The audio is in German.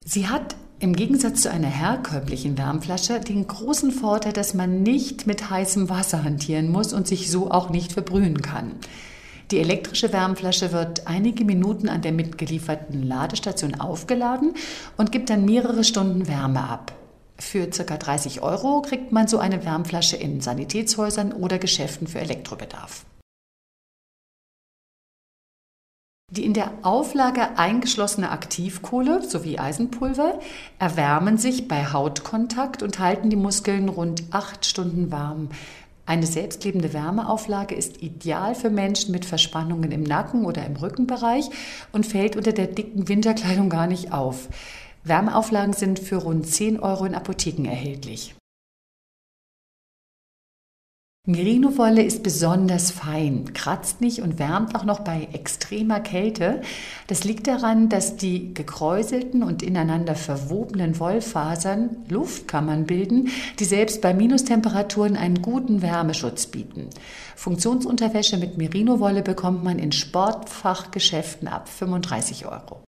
Sie hat im Gegensatz zu einer herkömmlichen Wärmflasche den großen Vorteil, dass man nicht mit heißem Wasser hantieren muss und sich so auch nicht verbrühen kann. Die elektrische Wärmflasche wird einige Minuten an der mitgelieferten Ladestation aufgeladen und gibt dann mehrere Stunden Wärme ab. Für ca. 30 € kriegt man so eine Wärmflasche in Sanitätshäusern oder Geschäften für Elektrobedarf. Die in der Auflage eingeschlossene Aktivkohle sowie Eisenpulver erwärmen sich bei Hautkontakt und halten die Muskeln rund 8 Stunden warm. Eine selbstklebende Wärmeauflage ist ideal für Menschen mit Verspannungen im Nacken oder im Rückenbereich und fällt unter der dicken Winterkleidung gar nicht auf. Wärmeauflagen sind für rund 10 € in Apotheken erhältlich. Merino-Wolle ist besonders fein, kratzt nicht und wärmt auch noch bei extremer Kälte. Das liegt daran, dass die gekräuselten und ineinander verwobenen Wollfasern Luftkammern bilden, die selbst bei Minustemperaturen einen guten Wärmeschutz bieten. Funktionsunterwäsche mit Merino-Wolle bekommt man in Sportfachgeschäften ab 35 €.